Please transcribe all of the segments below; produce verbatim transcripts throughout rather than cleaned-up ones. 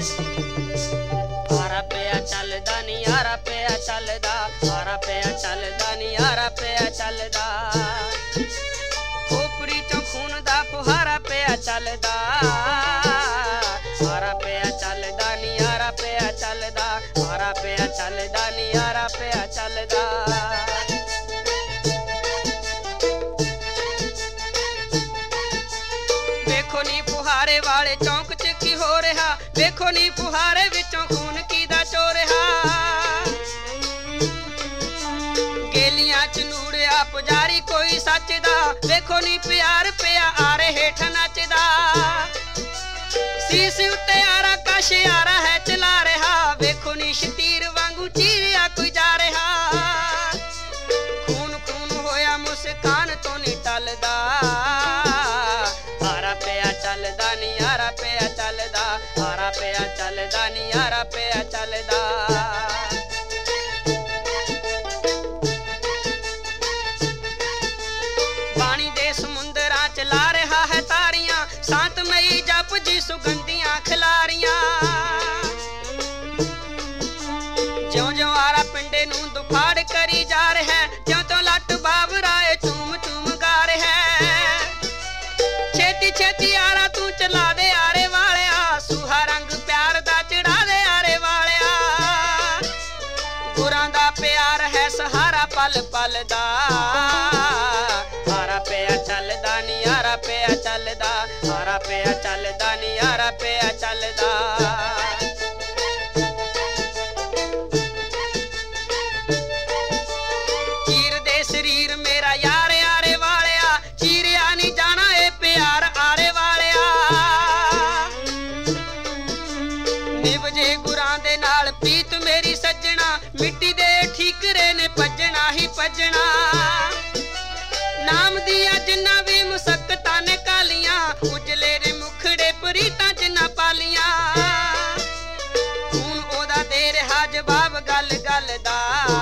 आरा पिया चलदा नी आरा पिया चलदा आरा पिया चलदा नी आरा पिया चलदा खोपड़ी चों खून दा फुहारा पिया चलदा आरा पिया चलदा नी आरा पिया चलदा आरा पिया चलदा नी आरा पिया चलदा देखो नी फुहारे वाले चौंक च की हो रहा देखो नी फुहारे विचों खून की दा चो रहा गेलियां च नूड़िया पुजारी कोई सच दा देखो नी प्यार पिया आरे हेठ नचदा सीस उत्ते आरा कश आरा है चला रहा वेखो नी शतीर वांगू चीरिया कोई जा रहा खून खून होया मुस्कान तो नी टलदा आरा पिया चलदा नी आरा पिया चलदा आरा पिया चलदा नी आरा पिया चलदा पानी दे समुंदरां च ला रहा है तारियां शांतमई जप जी सुगंधियां खिलारियां ज्यों ज्यों आरा पिंडे नूं दुफाड़ करी जा रहा है ज्यों तो लट बाबराए चूम चूम गा रहा है छेती छेती आरा तू चला दे आरे वालिया सूहा रंग प्यार दा चढ़ा दे आरे वालिया गुरां दा प्यार है सहारा पल पल दा आरा पिया चलदा नी आरा पिया चलदा आरा पिया चलदा नी आरा पिया चलदा चीर दे शरीर मेरा यार आरे वालिया चीरिया नी जाना ए प्यार आरे वालिया निभजे गुरां दे नाल प्रीत मेरी सज्जना मिट्टी दे ठीकरे ने भजना ही भजना नाम दिया जिन्ना भी मुसक्कतां ने कालियां उजले रे मुखड़े प्रीतां जिन्ना पालियां खून ओदा दे रहा जवाब गल गल दा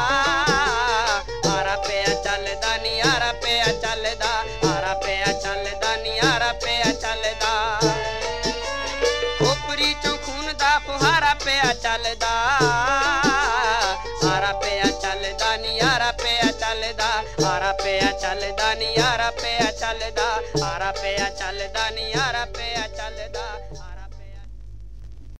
आरा पिया चलदा नी आरा पिया चलदा आरा पिया चलदा नी आरा पिया चलदा खोपड़ी चों खून दा फुहारा पिया चलदा आरा पिया चलदा नी आरा पिया चलदा आरा पिया चलदा नी आरा पिया चलदा आरा पिया चलदा नी आरा पिया चलदा।